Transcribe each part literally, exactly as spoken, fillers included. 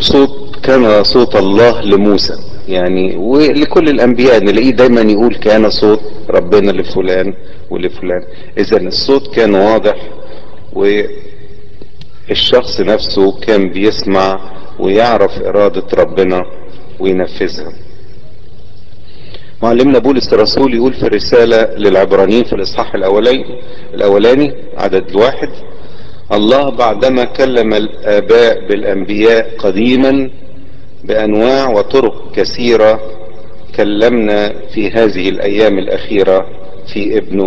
صوت كان صوت الله لموسى، يعني ولكل الانبياء نلاقيه دايما يقول كان صوت ربنا لفلان ولفلان. اذا الصوت كان واضح، والشخص نفسه كان بيسمع ويعرف ارادة ربنا وينفذها. معلمنا بولس الرسول يقول في الرسالة للعبرانيين في الاصحاح الاولاني الاولاني عدد الواحد: الله بعدما كلم الاباء بالانبياء قديما بانواع وطرق كثيرة كلمنا في هذه الايام الاخيرة في ابنه.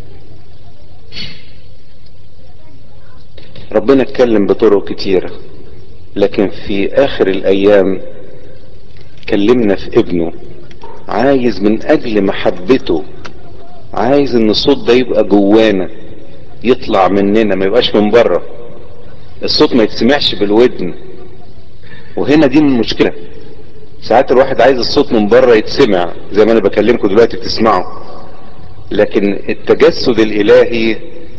ربنا اتكلم بطرق كتيرة، لكن في اخر الايام كلمنا في ابنه. عايز من اجل محبته، عايز ان الصوت ده يبقى جوانا، يطلع مننا، ما يبقاش من بره. الصوت ما يتسمعش بالودن، وهنا دي المشكلة. ساعات الواحد عايز الصوت من بره يتسمع زي ما انا بكلمكم دلوقتي بتسمعوا، لكن التجسد الالهي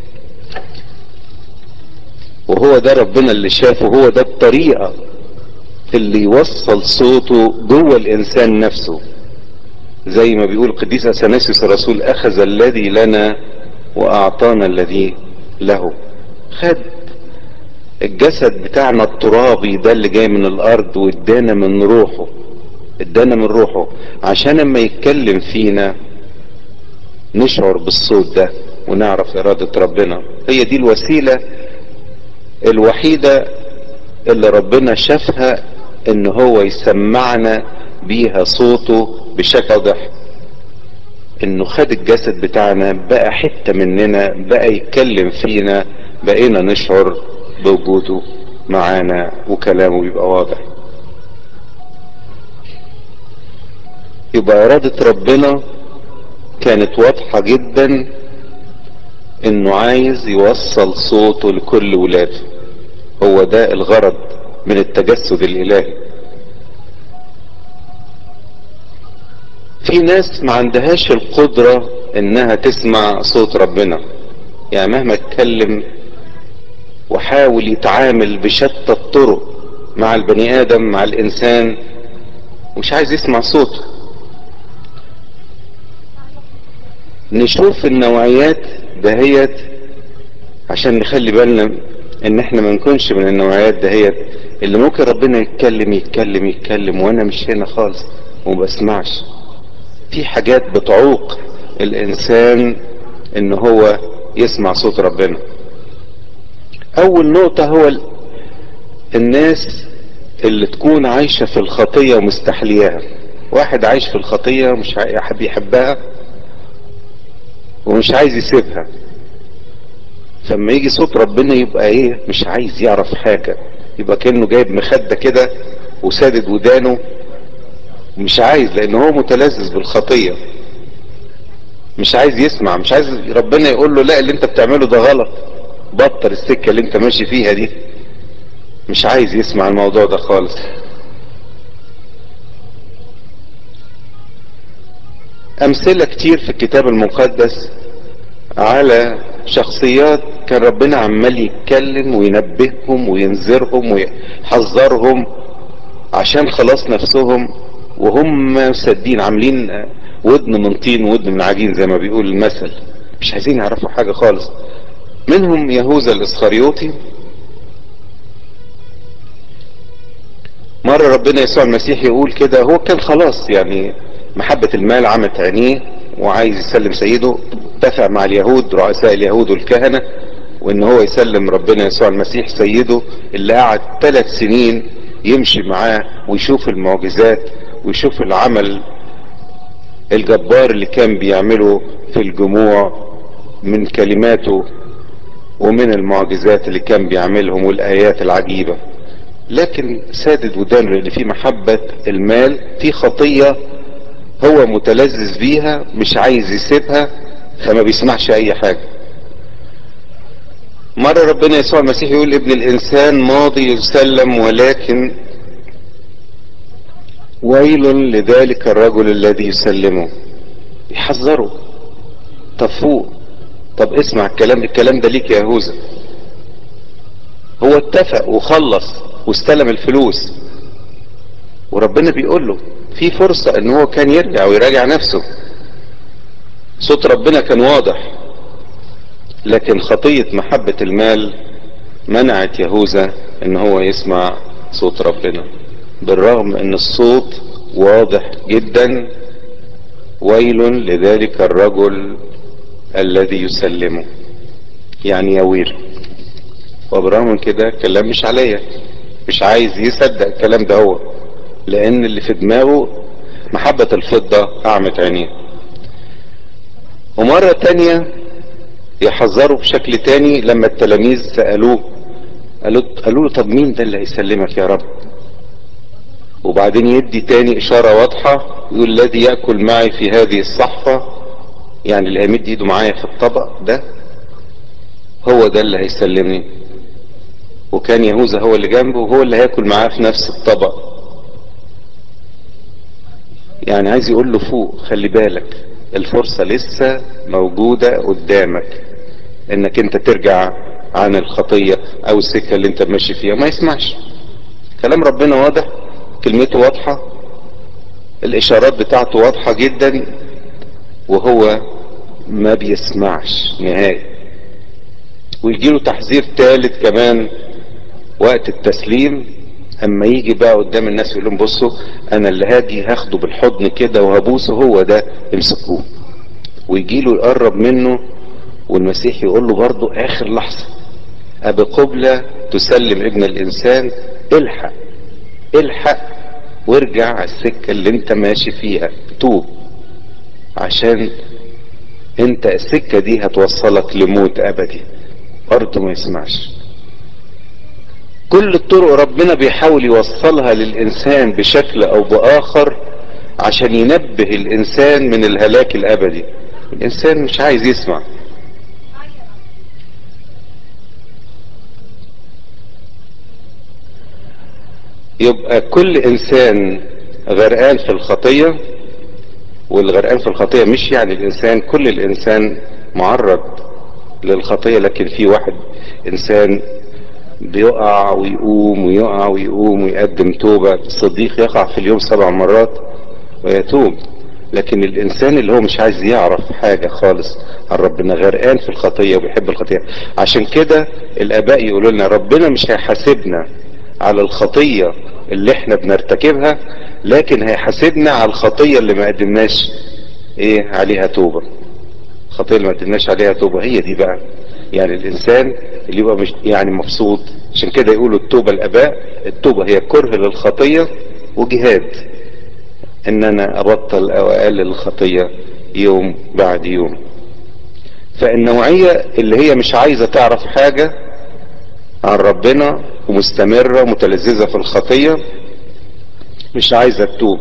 وهو ده ربنا اللي شافه، هو ده الطريقة اللي يوصل صوته جوه الانسان نفسه. زي ما بيقول القديس اثناسيوس الرسول: اخذ الذي لنا واعطانا الذي له. خد الجسد بتاعنا الترابي ده اللي جاي من الارض وادانا من روحه، ادانا من روحه عشان اما يتكلم فينا نشعر بالصوت ده ونعرف ارادة ربنا. هي دي الوسيلة الوحيدة اللي ربنا شافها ان هو يسمعنا بيها صوته بشكل واضح، انه خد الجسد بتاعنا بقى حتة مننا، بقى يتكلم فينا، بقينا نشعر بوجوده معانا وكلامه بيبقى واضح. يبقى ارادة ربنا كانت واضحة جدا، انه عايز يوصل صوته لكل ولاده. هو ده الغرض من التجسد الالهي. في ناس ما عندهاش القدرة انها تسمع صوت ربنا، يعني مهما اتكلم وحاول يتعامل بشتى الطرق مع البني ادم، مع الانسان، مش عايز يسمع صوته. نشوف النوعيات دهيت عشان نخلي بالنا ان احنا ما نكونش من النوعيات دهيت اللي ممكن ربنا يتكلم يتكلم يتكلم وانا مش هنا خالص وما بسمعش. في حاجات بتعوق الانسان ان هو يسمع صوت ربنا. اول نقطة هو الناس اللي تكون عايشة في الخطية ومستحلياها. واحد عايش في الخطية مش بيحبها ومش عايز يسيبها، فلما يجي صوت ربنا يبقى ايه، مش عايز يعرف حاجة، يبقى كأنه جايب مخدة كده وسادد ودانه، مش عايز، لان هو متلذذ بالخطية، مش عايز يسمع، مش عايز ربنا يقول له لا اللي انت بتعمله ده غلط، بطل السكة اللي انت ماشي فيها دي. مش عايز يسمع الموضوع ده خالص. امثلة كتير في الكتاب المقدس على شخصيات كان ربنا عمال يتكلم وينبههم وينذرهم ويحذرهم عشان خلاص نفسهم، وهم سادين عاملين ودن من طين ودن من عجين زي ما بيقول المثل، مش عايزين يعرفوا حاجة خالص. منهم يهوذا الاسخريوطي. مرة ربنا يسوع المسيح يقول كده، هو كان خلاص يعني محبة المال عمت عينيه وعايز يسلم سيده، اتفق مع اليهود رؤساء اليهود والكهنة وان هو يسلم ربنا يسوع المسيح سيده اللي قعد ثلاث سنين يمشي معاه ويشوف المعجزات ويشوف العمل الجبار اللي كان بيعمله في الجموع من كلماته ومن المعجزات اللي كان بيعملهم والآيات العجيبة. لكن سادد ودان اللي فيه محبة المال، في خطية هو متلذذ بيها مش عايز يسيبها، فما بيسمعش اي حاجة. مرة ربنا يسوع المسيح يقول ابن الانسان ماضي يسلم، ولكن ويل لذلك الرجل الذي يسلمه. يحذره، طب فوق، طب اسمع الكلام، الكلام ده ليك يا يهوذا. هو اتفق وخلص واستلم الفلوس، وربنا بيقول له في فرصة ان هو كان يرجع ويراجع نفسه. صوت ربنا كان واضح، لكن خطية محبة المال منعت يهوذا ان هو يسمع صوت ربنا، بالرغم ان الصوت واضح جدا: ويل لذلك الرجل الذي يسلمه. يعني يا ويل. وبرغم من كده كلام مش عليا، مش عايز يصدق الكلام ده هو، لان اللي في دماغه محبة الفضة اعمت عينيه. ومرة تانية يحذروا بشكل تاني لما التلاميذ سألوه، قالوا قالوا له طب مين ده اللي هيسلمك يا رب؟ وبعدين يدي تاني اشارة واضحة، يقول الذي يأكل معي في هذه الصحفة، يعني اللي هيمد ايده معايا في الطبق ده هو ده اللي هيسلمني. وكان يهوذا هو اللي جنبه وهو اللي هياكل معاه في نفس الطبق. يعني عايز يقول له فوق، خلي بالك الفرصة لسه موجودة قدامك انك انت ترجع عن الخطية او السكة اللي انت ماشي فيها. ما يسمعش كلام ربنا، واضح، كلمته واضحة، الاشارات بتاعته واضحة جدا، وهو ما بيسمعش نهائي. ويجيله تحذير ثالث كمان وقت التسليم، اما يجي بقى قدام الناس يقول لهم بصوا انا اللي هاجي هاخده بالحضن كده وهبوسه، هو ده امسكوه. ويجي له يقرب منه، والمسيح يقول له برضه اخر لحظة: ابي قبلة تسلم ابن الانسان، الحق الحق وارجع على السكة اللي انت ماشي فيها، توب، عشان انت السكة دي هتوصلك لموت ابدي. برضه ما يسمعش. كل الطرق ربنا بيحاول يوصلها للإنسان بشكل أو بآخر عشان ينبه الإنسان من الهلاك الأبدي. الإنسان مش عايز يسمع. يبقى كل إنسان غرقان في الخطية، والغرقان في الخطية مش يعني الإنسان، كل الإنسان معرض للخطية، لكن في واحد إنسان بيقع ويقوم ويقع ويقوم ويقدم توبة. الصديق يقع في اليوم سبع مرات ويتوب. لكن الانسان اللي هو مش عايز يعرف حاجة خالص عن ربنا، غرقان في الخطية وبيحب الخطية. عشان كده الاباء يقولوا لنا ربنا مش هيحاسبنا على الخطية اللي احنا بنرتكبها، لكن هيحاسبنا على الخطية اللي ما قدمناش ايه عليها توبة. الخطية اللي ما قدمناش عليها توبة هي دي بقى يعني الانسان اللي يبقى مش يعني مبسوط. عشان كده يقولوا التوبة، الاباء التوبة هي كره للخطية وجهاد ان انا ابطل او اقلل الخطية يوم بعد يوم. فالنوعية اللي هي مش عايزة تعرف حاجة عن ربنا ومستمرة متلذذة في الخطية، مش عايزة تتوب،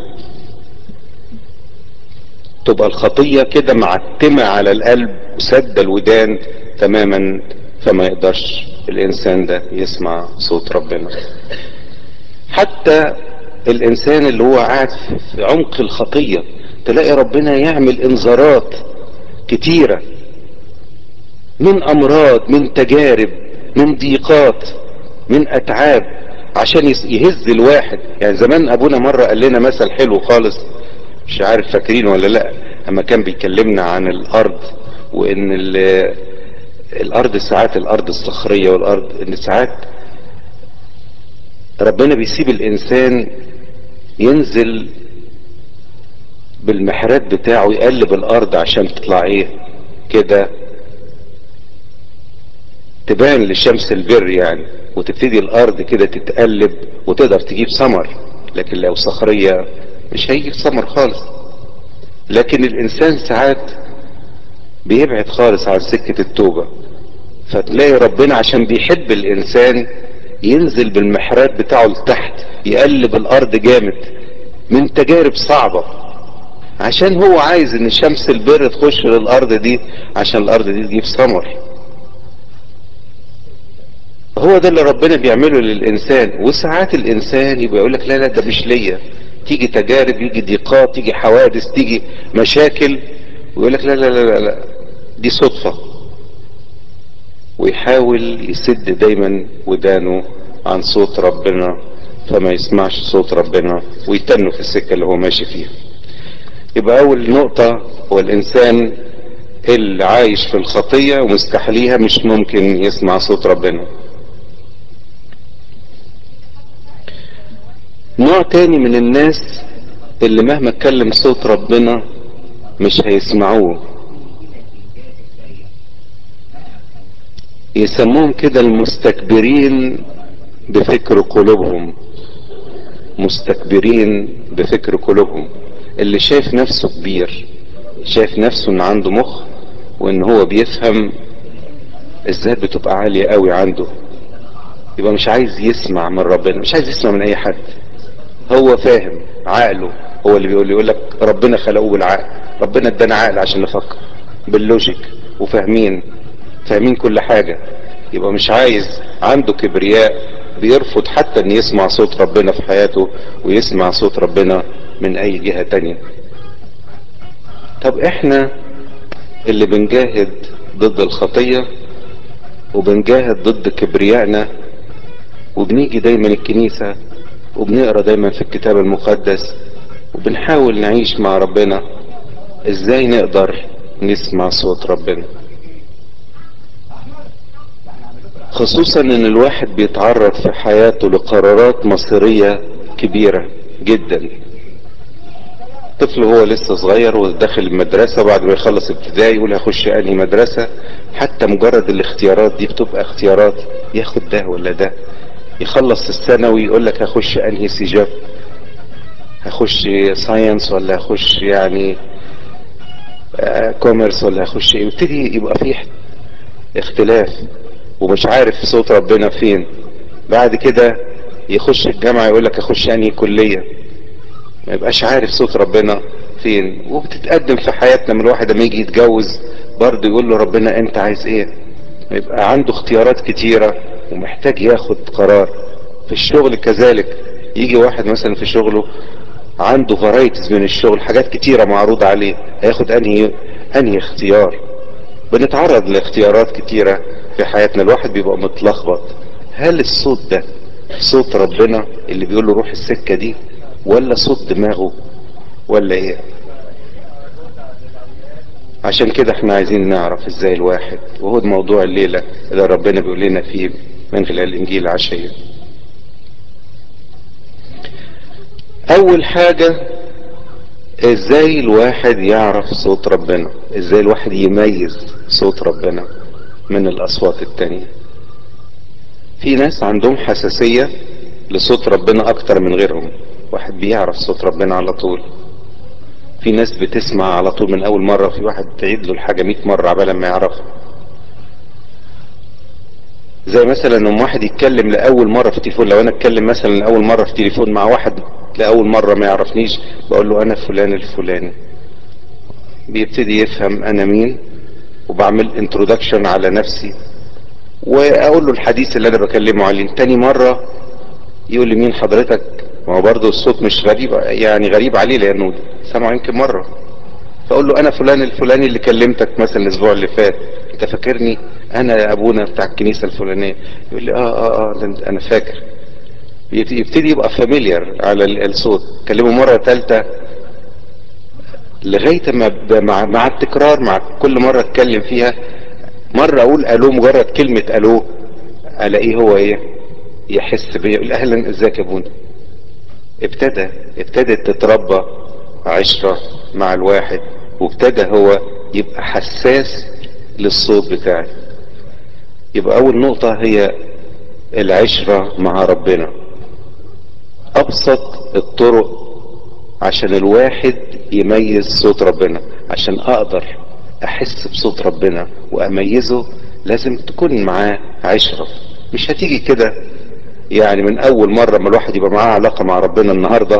تبقى الخطية كده معتمة على القلب وسد الودان تماما، فما يقدرش الانسان ده يسمع صوت ربنا. حتى الانسان اللي هو قاعد في عمق الخطية تلاقي ربنا يعمل انذارات كتيرة من امراض، من تجارب، من ضيقات، من اتعاب، عشان يهز الواحد. يعني زمان ابونا مرة قال لنا مثل حلو خالص، مش عارف فاكرينه ولا لا، اما كان بيكلمنا عن الارض، وان الارض ساعات الارض الصخرية، والارض ان ساعات ربنا بيسيب الانسان ينزل بالمحرات بتاعه يقلب الارض عشان تطلع ايه كده، تبان لشمس البر يعني، وتبتدي الارض كده تتقلب وتقدر تجيب ثمر. لكن لو صخرية مش هيجيب ثمر خالص. لكن الانسان ساعات بيبعد خالص عن سكة التوبة، فتلاقي ربنا عشان بيحب الانسان ينزل بالمحرات بتاعه لتحت يقلب الارض جامد من تجارب صعبة، عشان هو عايز ان شمس البر تخش للارض دي عشان الارض دي تجيب ثمر. هو ده اللي ربنا بيعمله للانسان. وساعات الانسان يبقى يقول لك لا لا ده مش ليا، تيجي تجارب، يجي ضيقات، تيجي حوادث، تيجي مشاكل، ويقول لك لا لا لا لا, لا دي صدفة، ويحاول يسد دايما ودانه عن صوت ربنا فما يسمعش صوت ربنا ويتنه في السكة اللي هو ماشي فيها. يبقى اول نقطة هو الانسان اللي عايش في الخطية ومستحليها مش ممكن يسمع صوت ربنا. نوع تاني من الناس اللي مهما اتكلم صوت ربنا مش هيسمعوه، يسموهم كده المستكبرين بفكر قلوبهم. مستكبرين بفكر قلوبهم، اللي شايف نفسه كبير، شايف نفسه ان عنده مخ وان هو بيفهم. الذات بتبقى عالية قوي عنده، يبقى مش عايز يسمع من ربنا، مش عايز يسمع من اي حد. هو فاهم، عقله هو اللي بيقول يقول لك ربنا خلقه بالعقل، ربنا ادانا عقل عشان نفكر باللوجيك، وفاهمين فاهمين كل حاجة. يبقى مش عايز، عنده كبرياء، بيرفض حتى ان يسمع صوت ربنا في حياته ويسمع صوت ربنا من اي جهة تانية. طب احنا اللي بنجاهد ضد الخطية وبنجاهد ضد كبريائنا وبنيجي دايما الكنيسة وبنقرا دايما في الكتاب المقدس وبنحاول نعيش مع ربنا، ازاي نقدر نسمع صوت ربنا؟ خصوصا ان الواحد بيتعرض في حياته لقرارات مصيرية كبيرة جدا. طفل هو لسه صغير وداخل المدرسة، بعد ما يخلص ابتدائي يقول هخش انهي مدرسة. حتى مجرد الاختيارات دي بتبقى اختيارات، ياخد ده ولا ده. يخلص الثانوي يقول لك هخش انهي سجاب، هخش ساينس ولا هخش يعني كوميرس ولا هخش ايه. يبتدي يبقى فيه اختلاف ومش عارف صوت ربنا فين. بعد كده يخش الجامعة يقول لك اخش انهي كلية، ما يبقاش عارف صوت ربنا فين. وبتتقدم في حياتنا من الواحد لما يجي يتجوز برضه يقول له ربنا انت عايز ايه. يبقى عنده اختيارات كتيرة ومحتاج ياخد قرار. في الشغل كذلك، يجي واحد مثلا في شغله عنده فرايتيز من الشغل، حاجات كتيرة معروضة عليه، هياخد انهي انهي اختيار. بنتعرض لاختيارات كتيرة في حياتنا، الواحد بيبقى متلخبط. هل الصوت ده صوت ربنا اللي بيقول له روح السكة دي، ولا صوت دماغه، ولا ايه؟ عشان كده احنا عايزين نعرف ازاي الواحد، وهو ده موضوع الليلة اللي ربنا بيقول لنا فيه من خلال الانجيل العشية. اول حاجة، ازاي الواحد يعرف صوت ربنا، ازاي الواحد يميز صوت ربنا من الاصوات التانية. في ناس عندهم حساسية لصوت ربنا اكتر من غيرهم، واحد بيعرف صوت ربنا على طول. في ناس بتسمع على طول من اول مرة، في واحد تعيد له الحاجة مئة مرة عبال ما يعرفها. زي مثلا لما واحد يتكلم لاول مرة في تليفون، لو انا اتكلم مثلا لاول مرة في تليفون مع واحد لاول مرة ما يعرفنيش، بقول له انا فلان الفلاني، بيبتدي يفهم انا مين، وبعمل انترودكشن على نفسي واقول له الحديث اللي انا بكلمه عليه. تاني مرة يقول لي مين حضرتك، ما هو برضه الصوت مش غريب يعني، غريب عليه لانه سمعه يمكن مرة. فاقول له انا فلان الفلاني اللي كلمتك مثلا الاسبوع اللي فات، انت فاكرني؟ انا ابونا بتاع الكنيسة الفلانية. يقول لي اه اه اه ده انا فاكر. يبتدي يبقى فاميليار على الصوت. كلمه مرة ثالثة لغاية ما مع, مع التكرار، مع كل مرة اتكلم فيها، مرة اقول الو، مجرد كلمة الو الاقيه هو ايه، يحس بيا، يقول اهلا ازيك يا ابونا. ابتدى ابتدت تتربى عشرة مع الواحد، وابتدى هو يبقى حساس للصوت بتاعي. يبقى اول نقطة هي العشرة مع ربنا. ابسط الطرق عشان الواحد يميز صوت ربنا، عشان اقدر احس بصوت ربنا واميزه، لازم تكون معاه عشرة. مش هتيجي كده يعني من اول مرة ما الواحد يبقى معاه علاقة مع ربنا النهاردة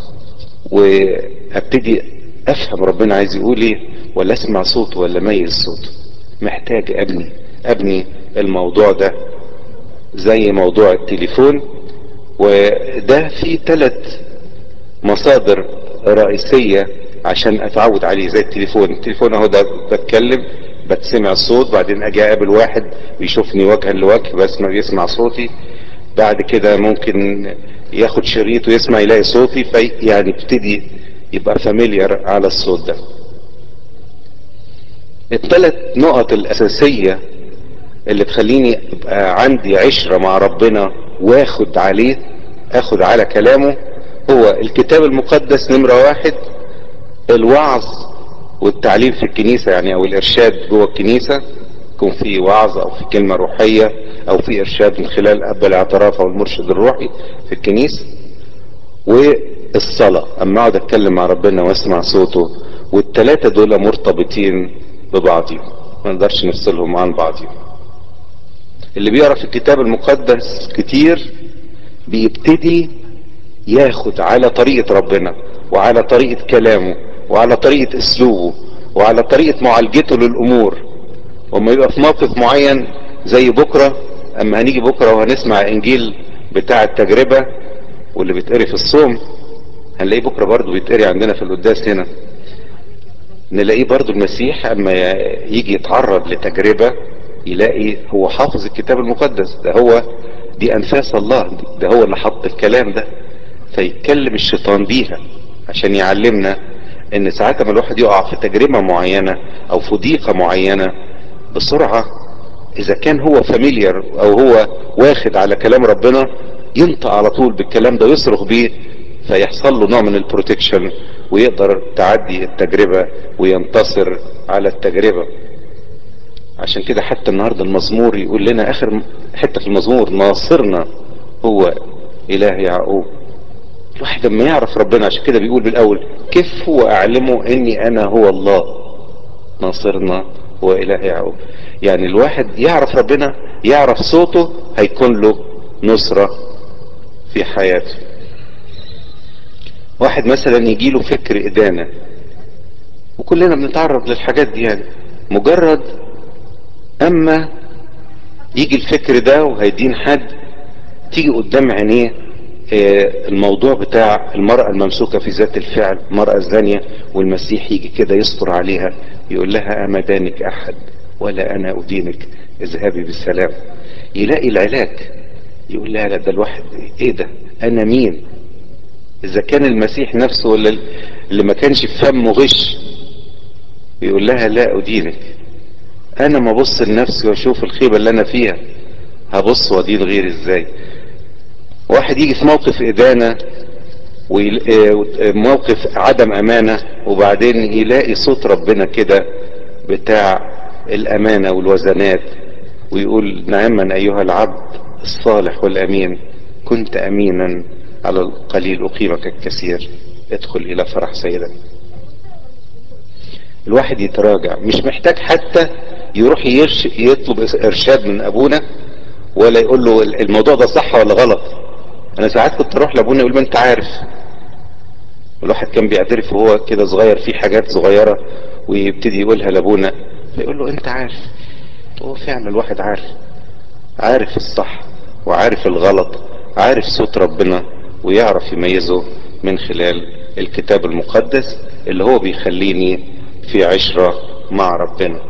وابتدي افهم ربنا عايز يقول ايه، ولا اسمع صوته ولا اميز صوته. محتاج ابني ابني الموضوع ده زي موضوع التليفون. وده فيه ثلاث مصادر رئيسية عشان اتعود عليه. زي التليفون، التليفون اهو ده بتكلم، بتسمع الصوت، بعدين اجي اقابل واحد بيشوفني وجها لوجه، بسمع بيسمع صوتي. بعد كده ممكن ياخد شريط ويسمع يلاقي صوتي، في يعني يبتدي يبقى فاميليار على الصوت ده. الثلاث نقط الاساسية اللي تخليني ابقى عندي عشرة مع ربنا واخد عليه، اخد على كلامه، هو الكتاب المقدس نمرة واحد، الوعظ والتعليم في الكنيسة يعني او الارشاد جوه الكنيسة، يكون في وعظ او في كلمة روحية او في ارشاد من خلال اب الاعتراف او المرشد الروحي في الكنيسة، والصلاة اما اقعد اتكلم مع ربنا واسمع صوته. والتلاتة دول مرتبطين ببعضهم، ما نقدرش نفصلهم عن بعضهم. اللي بيقرا في الكتاب المقدس كتير بيبتدي ياخد على طريقة ربنا وعلى طريقة كلامه وعلى طريقة اسلوبه وعلى طريقة معالجته للامور. وما يبقى في موقف معين زي بكرة، اما هنيجي بكرة وهنسمع انجيل بتاع التجربة واللي بيتقري في الصوم، هنلاقيه بكرة برضو بيتقري عندنا في القداس هنا. نلاقيه برضو المسيح اما يجي يتعرض لتجربة يلاقي هو حافظ الكتاب المقدس ده، هو دي انفاس الله، ده هو اللي حط الكلام ده، فيتكلم الشيطان بيها عشان يعلمنا ان ساعات ما الواحد يقع في تجربة معينة او في ضيقة معينة بسرعة، اذا كان هو فاميليار او هو واخد على كلام ربنا ينطق على طول بالكلام ده ويصرخ بيه، فيحصل له نوع من البروتكشن ويقدر تعدي التجربة وينتصر على التجربة. عشان كده حتى النهاردة المزمور يقول لنا اخر حتة في المزمور: ناصرنا هو اله يعقوب. الواحد لما يعرف ربنا، عشان كده بيقول بالاول: كيف هو اعلمه اني انا هو الله ناصرنا هو اله يعقوب. يعني الواحد يعرف ربنا، يعرف صوته، هيكون له نصرة في حياته. واحد مثلا يجيله فكر ادانة، وكلنا بنتعرض للحاجات دي، يعني مجرد اما يجي الفكر ده وهيدين حد، تيجي قدام عينيه الموضوع بتاع المرأة الممسوكة في ذات الفعل، المرأة الزانية، والمسيح يجي كده يستر عليها يقول لها: أما دانك أحد ولا أنا أدينك، اذهبي بالسلام. يلاقي العلاج، يقول لها: لا ده الواحد ايه ده، انا مين؟ اذا كان المسيح نفسه ولا اللي ما كانش في فمه غش يقول لها: لا أدينك. انا ما ابص لنفسي واشوف الخيبة اللي انا فيها، هبص وادين غيري ازاي؟ واحد يجي في موقف ادانة وموقف عدم امانة، وبعدين يلاقي صوت ربنا كده بتاع الامانة والوزنات ويقول: نعما ايها العبد الصالح والامين، كنت امينا على القليل اقيمك الكثير، ادخل الى فرح سيدك. الواحد يتراجع، مش محتاج حتى يروح يرش يطلب ارشاد من ابونا ولا يقول له الموضوع ده صح ولا غلط. انا ساعات كنت اروح لابونا يقول: ما انت عارف. الواحد كان بيعترف وهو كده صغير في حاجات صغيرة ويبتدي يقولها لابونا، فيقول له: انت عارف. هو فعلا الواحد عارف، عارف الصح وعارف الغلط، عارف صوت ربنا ويعرف يميزه من خلال الكتاب المقدس اللي هو بيخليني في عشرة مع ربنا.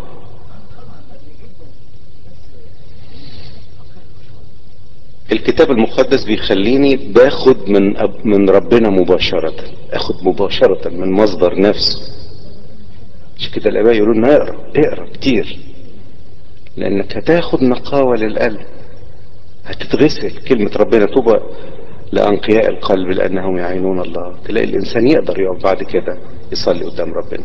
الكتاب المقدس بيخليني باخد من من ربنا مباشرة، اخد مباشرة من مصدر نفسه. مش كده الاباء يقولوا لنا: اقرا اقرا كتير، لانك هتاخد نقاوة للقلب، هتتغسل كلمة ربنا. طوبى لأنقياء القلب لأنهم يعينون الله. تلاقي الإنسان يقدر يقف بعد كده يصلي قدام ربنا.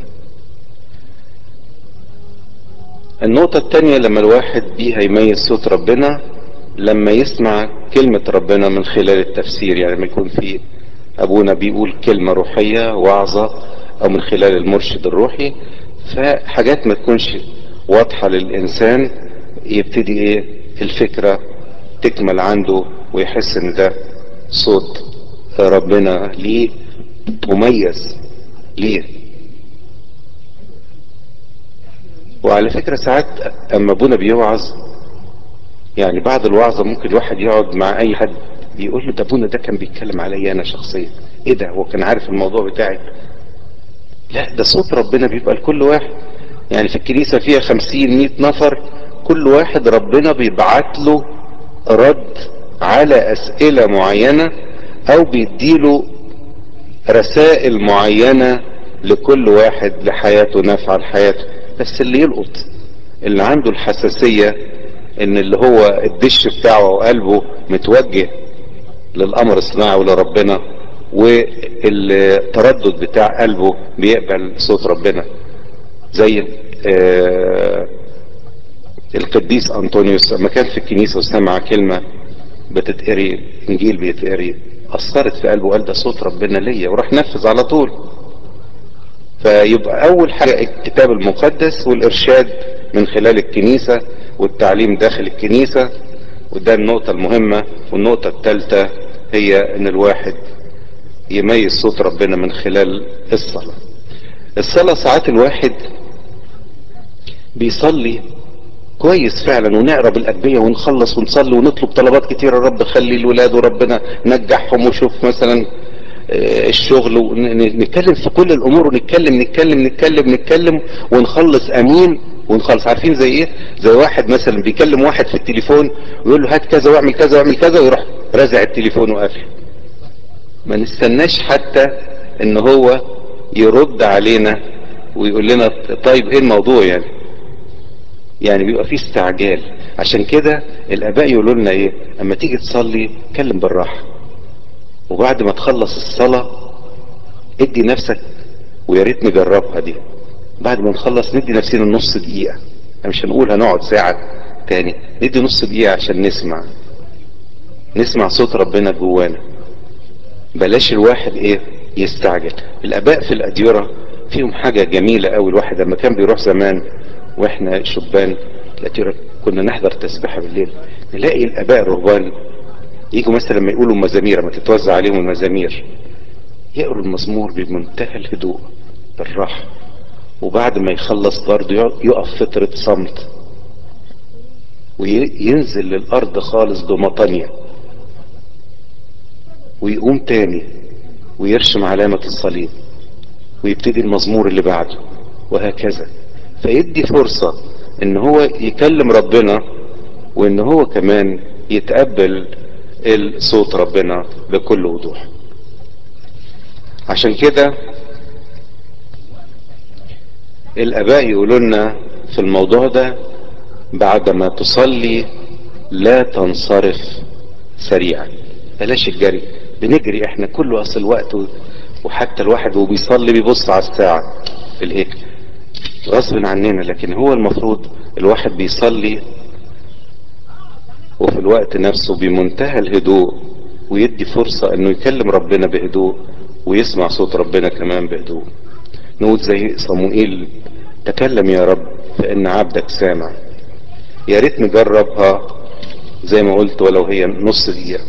النقطة التانية لما الواحد بيها يميز صوت ربنا، لما يسمع كلمة ربنا من خلال التفسير، يعني لما يكون في أبونا بيقول كلمة روحية وعظة أو من خلال المرشد الروحي، فحاجات ما تكونش واضحة للإنسان يبتدي إيه الفكرة تكمل عنده ويحس إن ده صوت ربنا ليه مميز ليه. وعلى فكرة ساعات اما ابونا بيوعظ، يعني بعد الوعظة ممكن الواحد يقعد مع اي حد يقول له: ده ابونا ده كان بيتكلم عليا انا شخصيا. ايه ده، هو كان عارف الموضوع بتاعي؟ لا، ده صوت ربنا بيبقى لكل واحد. يعني في الكنيسة فيها خمسين مئة نفر، كل واحد ربنا بيبعت له رد على اسئلة معينة او بيديله رسائل معينة لكل واحد لحياته نافعة لحياته. بس اللي يلقط، اللي عنده الحساسية ان اللي هو الدش بتاعه وقلبه متوجه للامر الصناعي ولربنا، والتردد بتاع قلبه بيقبل صوت ربنا، زي آه القديس انطونيوس لما كان في الكنيسة وسمع كلمة بتتقري، انجيل بيتقري، اثرت في قلبه وقال ده صوت ربنا ليا، وراح نفذ على طول. فيبقى اول حاجة الكتاب المقدس والارشاد من خلال الكنيسة والتعليم داخل الكنيسة، وده النقطة المهمة. والنقطة الثالثة هي ان الواحد يميز صوت ربنا من خلال الصلاة. الصلاة ساعات الواحد بيصلي كويس فعلا ونقرا بالاجبيه ونخلص ونصلي ونطلب طلبات كتيره، رب خلي الولاد وربنا نجحهم وشوف مثلا الشغل، ونتكلم في كل الامور ونتكلم نتكلم نتكلم نتكلم ونخلص امين ونخلص. عارفين زي ايه؟ زي واحد مثلا بيكلم واحد في التليفون ويقول له هات كذا واعمل كذا واعمل كذا، ويروح رازع التليفون وقافل. ما نستناش حتى ان هو يرد علينا ويقول لنا طيب ايه الموضوع يعني. يعني بيبقى فيه استعجال. عشان كده الاباء يقولوا لنا ايه؟ اما تيجي تصلي اتكلم بالراحه، وبعد ما تخلص الصلاه ادي نفسك، ويا ريت نجربها دي، بعد ما نخلص ندي نفسنا نص دقيقه. مش هنقول هنقعد ساعه تاني، ندي نص دقيقه عشان نسمع نسمع صوت ربنا جوانا. بلاش الواحد ايه يستعجل. الاباء في الاديره فيهم حاجه جميله قوي. الواحد لما كان بيروح زمان واحنا شبان الاديره كنا نحضر تسبيحه بالليل، نلاقي الاباء الرهبان يجوا مثلا لما يقولوا مزامير، ما تتوزع عليهم المزامير، يقروا المزمور بمنتهى الهدوء بالراحه، وبعد ما يخلص برضه يقف فتره صمت وينزل للارض خالص بمطانيه، ويقوم تاني ويرشم علامه الصليب ويبتدي المزمور اللي بعده، وهكذا. فيدي فرصة ان هو يكلم ربنا، وان هو كمان يتقبل صوت ربنا بكل وضوح. عشان كده الاباء يقولوا لنا في الموضوع ده بعد ما تصلي لا تنصرف سريعا. بلاش الجري، بنجري احنا كله اصل وقت، وحتى الواحد وهو بيصلي بيبص على الساعة في الهيك غصب عننا. لكن هو المفروض الواحد بيصلي وفي الوقت نفسه بمنتهى الهدوء، ويدي فرصة انه يكلم ربنا بهدوء ويسمع صوت ربنا كمان بهدوء. نقول زي صموئيل تكلم يا رب فان عبدك سامع. يا ريت نجربها زي ما قلت ولو هي نص دقيقة.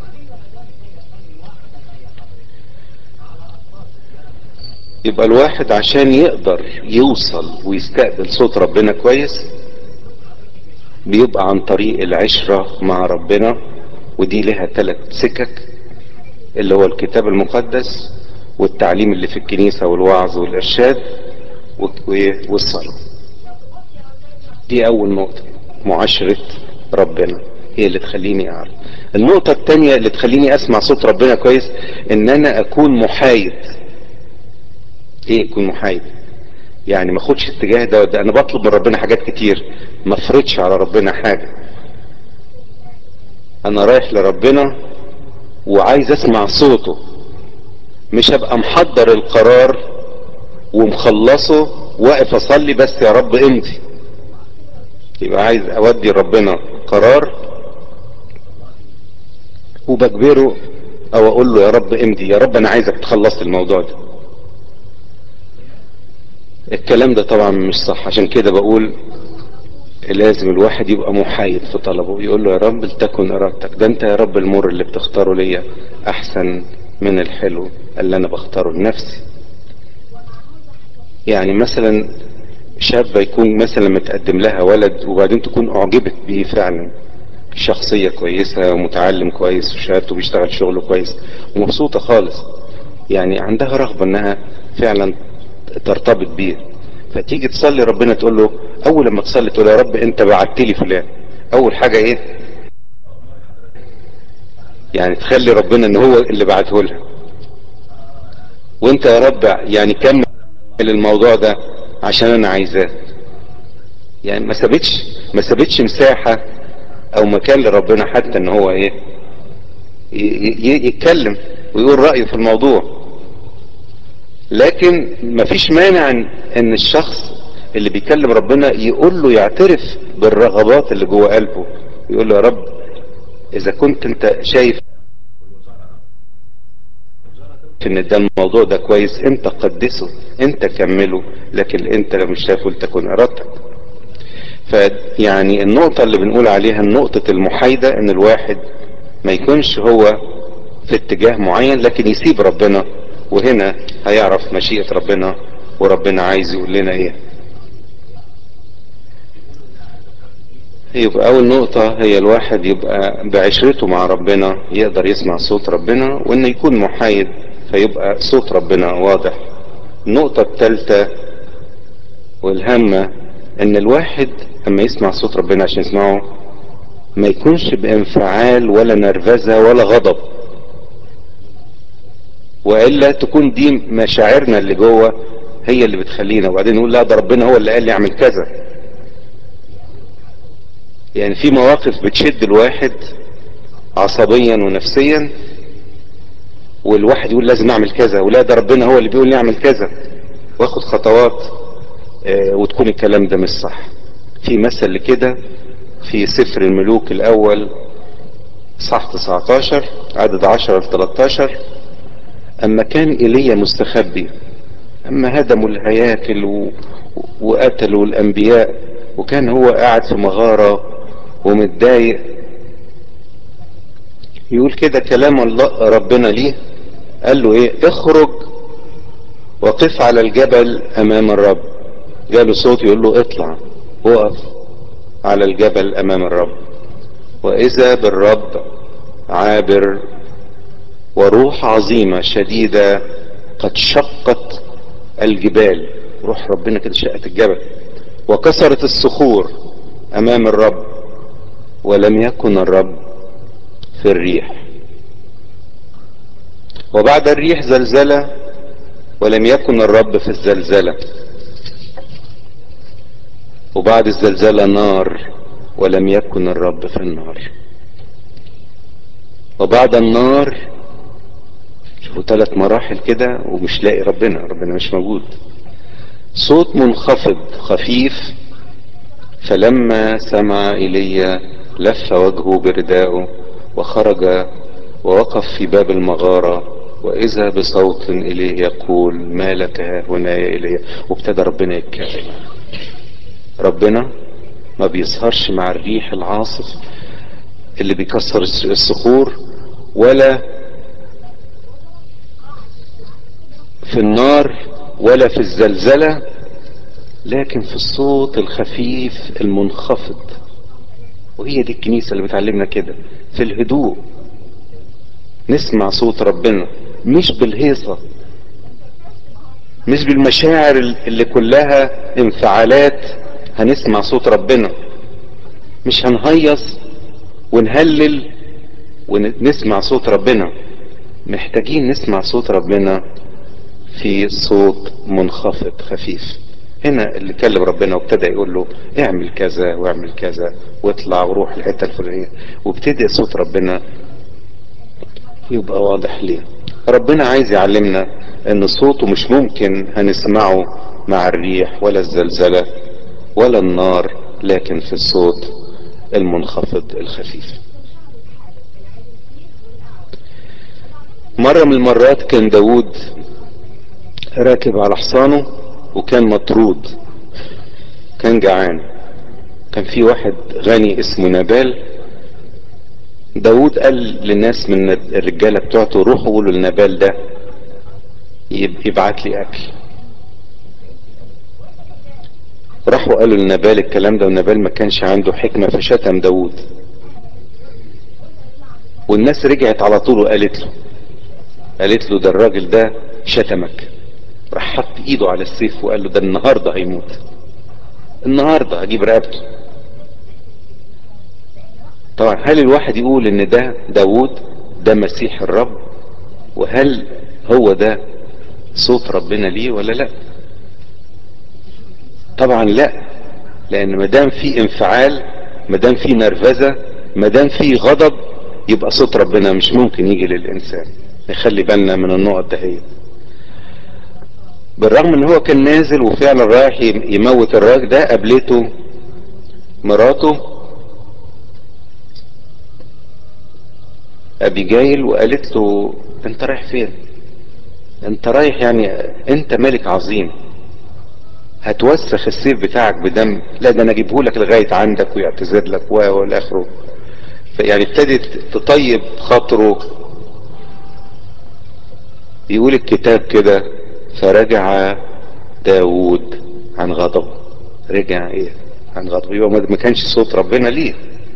يبقى الواحد عشان يقدر يوصل ويستقبل صوت ربنا كويس بيبقى عن طريق العشرة مع ربنا، ودي لها ثلاث سكك، اللي هو الكتاب المقدس والتعليم اللي في الكنيسة والوعظ والإرشاد والصلاة. دي أول نقطة، معاشرة ربنا هي اللي تخليني أعرف. النقطة التانية اللي تخليني أسمع صوت ربنا كويس إن أنا أكون محايد. إيه أكون محايد؟ يعني ما أخدش اتجاه ده, ده أنا بطلب من ربنا حاجات كتير، ما أفرضش على ربنا حاجة. أنا رايح لربنا وعايز أسمع صوته، مش هبقى محضر القرار ومخلصه واقف اصلي بس يا رب امضي. يبقى عايز اودي ربنا قرار وبجبره او اقول له يا رب امضي، يا رب انا عايزك تخلص الموضوع ده. الكلام ده طبعا مش صح. عشان كده بقول لازم الواحد يبقى محايد في طلبه، يقول له يا رب لتكن ارادتك. ده انت يا رب المر اللي بتختاره ليا احسن من الحلو اللي انا بختاره لنفسي. يعني مثلا شابة يكون مثلا متقدم لها ولد وبعدين تكون اعجبت بيه فعلا، شخصية كويسة ومتعلم كويس وشهادته بيشتغل شغله كويس ومبسوطة خالص، يعني عندها رغبة انها فعلا ترتبط بيه. فتيجي تصلي ربنا تقول له، اول لما تصلي تقول يا رب انت بعت لي فلان، اول حاجة ايه؟ يعني تخلي ربنا ان هو اللي بعته لها، وانت يا رب يعني كمل الموضوع ده عشان انا عايزاه. يعني ما سابتش ما سابتش مساحة او مكان لربنا حتى ان هو ايه ي- ي- يتكلم ويقول رأيه في الموضوع. لكن مفيش مانع ان إن الشخص اللي بيكلم ربنا يقول له، يعترف بالرغبات اللي جوه قلبه، يقول له يا رب اذا كنت انت شايف ان ده الموضوع ده كويس انت قدسه، انت كمله، لكن انت لو مش شايفه لتكن ارادتك. فيعني النقطة اللي بنقول عليها نقطة المحايدة، ان الواحد ما يكونش هو في اتجاه معين لكن يسيب ربنا، وهنا هيعرف مشيئة ربنا وربنا عايز يقول لنا ايه. يبقى اول نقطة هي الواحد يبقى بعشرته مع ربنا يقدر يسمع صوت ربنا، وانه يكون محايد فيبقى صوت ربنا واضح. النقطة الثالثة والهامة ان الواحد اما يسمع صوت ربنا عشان يسمعه ما يكونش بانفعال ولا نرفزة ولا غضب، والا تكون دي مشاعرنا اللي جوه هي اللي بتخلينا، وبعدين نقول لا ده ربنا هو اللي قال لي اعمل كذا. يعني في مواقف بتشد الواحد عصبيا ونفسيا، والواحد يقول لازم اعمل كذا، ولا ده ربنا هو اللي بيقول لي اعمل كذا، واخد خطوات آه، وتكون الكلام ده مش صح. في مثل كده في سفر الملوك الاول صح تسعتاشر عدد عشرة ل تلتاشر، اما كان ايليا مستخبي، اما هدموا الهياكل و... وقتلوا الانبياء، وكان هو قاعد في مغارة ومتضايق، يقول كده كلام الله ربنا ليه، قال له ايه؟ اخرج وقف على الجبل امام الرب. جاله صوت يقول له اطلع وقف على الجبل امام الرب، واذا بالرب عابر وروح عظيمة شديدة قد شقت الجبال. روح ربنا كده شقت الجبل وكسرت الصخور امام الرب، ولم يكن الرب في الريح. وبعد الريح زلزلة، ولم يكن الرب في الزلزلة. وبعد الزلزلة نار، ولم يكن الرب في النار. وبعد النار، شوفوا ثلاث مراحل كده ومش لاقي ربنا، ربنا مش موجود. صوت منخفض خفيف، فلما سمع ايليا لف وجهه برداءه وخرج ووقف في باب المغارة، واذا بصوت اليه يقول ما لك ها هنا يا ايليا. وابتدى ربنا يتكلم. ربنا ما بيظهرش مع الريح العاصف اللي بيكسر الصخور، ولا في النار، ولا في الزلزلة، لكن في الصوت الخفيف المنخفض. وهي دي الكنيسة اللي بتعلمنا كده، في الهدوء نسمع صوت ربنا، مش بالهيصة، مش بالمشاعر اللي كلها انفعالات. هنسمع صوت ربنا، مش هنهيص ونهلل ونسمع صوت ربنا. محتاجين نسمع صوت ربنا في صوت منخفض خفيف. هنا اللي كلم ربنا وابتدى يقول له اعمل كذا واعمل كذا واطلع وروح الحته الفلانيه، وابتدى صوت ربنا يبقى واضح ليه. ربنا عايز يعلمنا ان صوته مش ممكن هنسمعه مع الريح ولا الزلزلة ولا النار، لكن في الصوت المنخفض الخفيف. مرة من المرات كان داود راكب على حصانه وكان مطرود، كان جعان. كان في واحد غني اسمه نابال. داود قال للناس من الرجالة بتوعته روحوا قولوا لنابال ده يبعت لي اكل. راحوا قالوا لنابال الكلام ده، ونابال ما كانش عنده حكمة فشتم داود. والناس رجعت على طول وقالت له قالت له ده الراجل ده شتمك. راح حط ايده على السيف وقال له ده النهارده هيموت، النهارده هجيب رقبته. طبعا هل الواحد يقول ان ده داود؟ ده مسيح الرب، وهل هو ده صوت ربنا ليه ولا لا؟ طبعا لا، لان مادام في انفعال، مادام في نرفزة، مادام في غضب، يبقى صوت ربنا مش ممكن يجي للانسان. نخلي بالنا من النقط ده. هي بالرغم ان هو كان نازل وفعلا رايح يموت الراجل ده، قابلته مراته ابيجايل وقالت له انت رايح فين؟ انت رايح يعني انت ملك عظيم، هتوسخ السيف بتاعك بدم؟ لا، ده انا اجيبه لك لغايه عندك ويعتذر لك و والاخره. يعني ابتدت تطيب خاطره. يقول الكتاب كده: فرجع داود عن غضب. رجع ايه؟ عن غضب. يبقى ما كانش صوت ربنا ليه.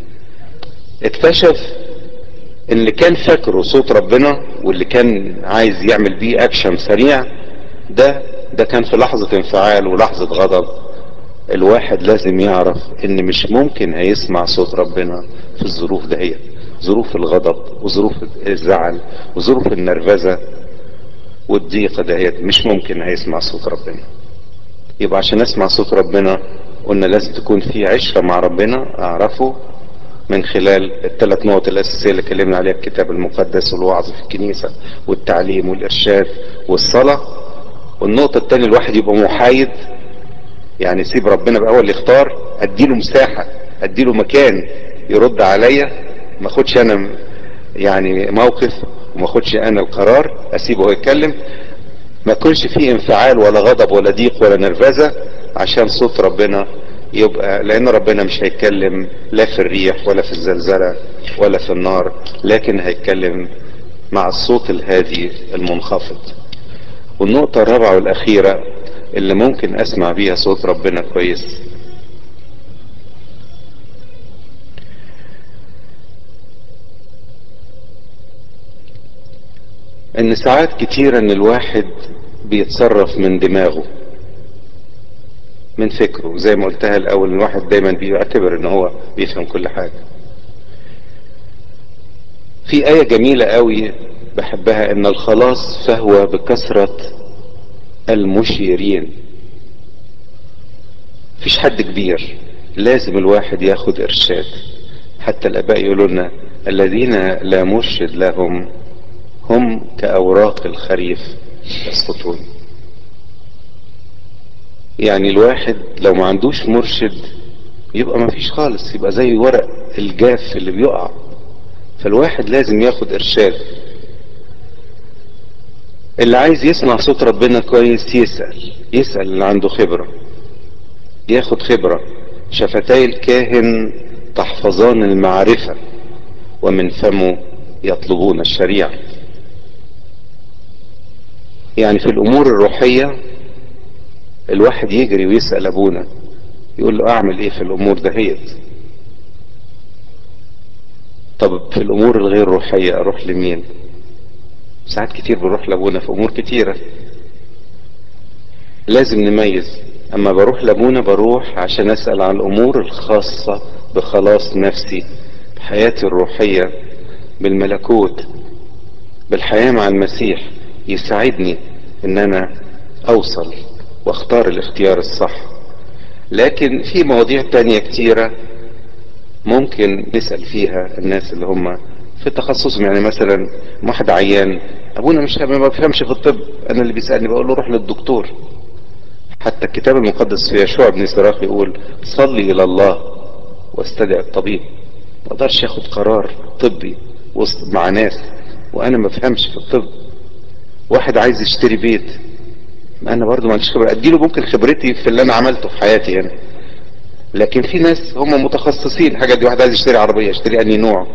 اكتشف ان اللي كان فاكره صوت ربنا واللي كان عايز يعمل بيه اكشن سريع، ده ده كان في لحظة انفعال ولحظة غضب. الواحد لازم يعرف ان مش ممكن هيسمع صوت ربنا في الظروف ده. هي ظروف الغضب وظروف الزعل وظروف النرفزة والضيقة دهيت، مش ممكن هيسمع صوت ربنا. يبقى عشان اسمع صوت ربنا قلنا لازم تكون في عشرة مع ربنا، اعرفه من خلال الثلاث نقط الاساسية اللي اتكلمنا عليها: الكتاب المقدس والوعظ في الكنيسة والتعليم والارشاد والصلاة. والنقطة الثانية الواحد يبقى محايد، يعني سيب ربنا بقى هو اللي يختار، اديله مساحة، اديله مكان يرد عليا، ما اخدش انا يعني موقف وما اخدش انا القرار، اسيبه هو يتكلم. ما يكونش فيه انفعال ولا غضب ولا ضيق ولا نرفزة، عشان صوت ربنا يبقى، لان ربنا مش هيتكلم لا في الريح ولا في الزلزلة ولا في النار، لكن هيتكلم مع الصوت الهادي المنخفض. والنقطة الرابعة والاخيرة اللي ممكن اسمع بيها صوت ربنا كويس: ان ساعات كتيرة ان الواحد بيتصرف من دماغه، من فكره. زي ما قلتها الاول، الواحد دايما بيعتبر ان هو بيفهم كل حاجة. في آية جميلة قوي بحبها: ان الخلاص فهو بكثرة المشيرين. مفيش حد كبير، لازم الواحد ياخد ارشاد. حتى الاباء يقولوا لنا: الذين لا مرشد لهم هم كأوراق الخريف يسقطون. يعني الواحد لو ما عندوش مرشد يبقى ما فيش خالص، يبقى زي ورق الجاف اللي بيقع. فالواحد لازم ياخد ارشاد. اللي عايز يسمع صوت ربنا كويس يسأل، يسأل اللي عنده خبرة، ياخد خبرة. شفتي الكاهن تحفظان المعرفة، ومن فمه يطلبون الشريعة. يعني في الامور الروحية الواحد يجري ويسأل ابونا، يقول له اعمل ايه في الامور دهيت. طب في الامور الغير روحية اروح لمين؟ ساعات كتير بنروح لابونا في امور كتيرة. لازم نميز. اما بروح لابونا بروح عشان اسأل عن الامور الخاصة بخلاص نفسي، بحياتي الروحية، بالملكوت، بالحياة مع المسيح، يساعدني ان انا اوصل واختار الاختيار الصح. لكن في مواضيع تانية كتيرة ممكن نسأل فيها الناس اللي هم في تخصصهم. يعني مثلا واحد عيان، ابونا مش ما بفهمش في الطب، انا اللي بيسألني بقول له روح للدكتور. حتى الكتاب المقدس في يشوع بن سراخ يقول: صلي الى الله واستدع الطبيب. ما اقدرش اخد قرار طبي وسط مع ناس وانا ما بفهمش في الطب. واحد عايز يشتري بيت، انا برضو ما عنديش خبره، اديله ممكن خبرتي في اللي انا عملته في حياتي هنا. لكن في ناس هم متخصصين الحاجات دي. واحد عايز يشتري عربيه، يشتري انهي نوع؟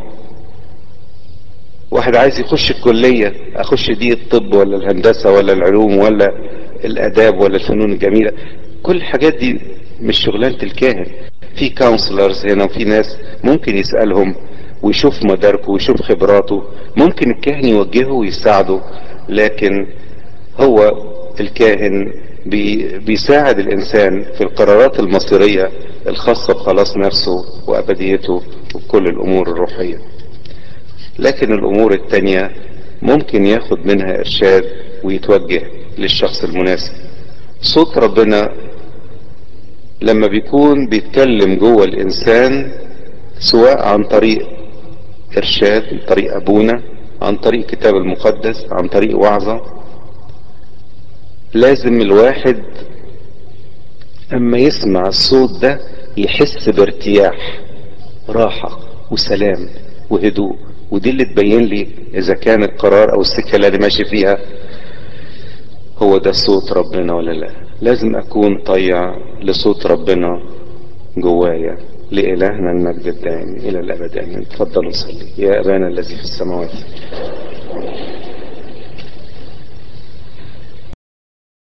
واحد عايز يخش الكليه، اخش دي الطب ولا الهندسه ولا العلوم ولا الاداب ولا الفنون الجميله؟ كل الحاجات دي مش شغلانه الكاهن. في كونسلرز هنا، وفي ناس ممكن يسالهم ويشوف مداركه ويشوف خبراته. ممكن الكاهن يوجهه ويساعده، لكن هو الكاهن بي بيساعد الانسان في القرارات المصيرية الخاصة بخلاص نفسه وابديته وكل الامور الروحية. لكن الامور التانية ممكن ياخد منها ارشاد ويتوجه للشخص المناسب. صوت ربنا لما بيكون بيتكلم جوه الانسان، سواء عن طريق ارشاد، عن طريق ابونا، عن طريق كتاب المقدس، عن طريق وعظة، لازم الواحد اما يسمع الصوت ده يحس بارتياح، راحة وسلام وهدوء. ودي اللي تبين لي اذا كان القرار او السكة اللي انا ماشي فيها هو ده صوت ربنا ولا لا. لازم اكون طيع لصوت ربنا جوايا. لإلهنا المجد الدائم الى الابد امين. تفضلوا نصلي. يا ابانا الذي في السماوات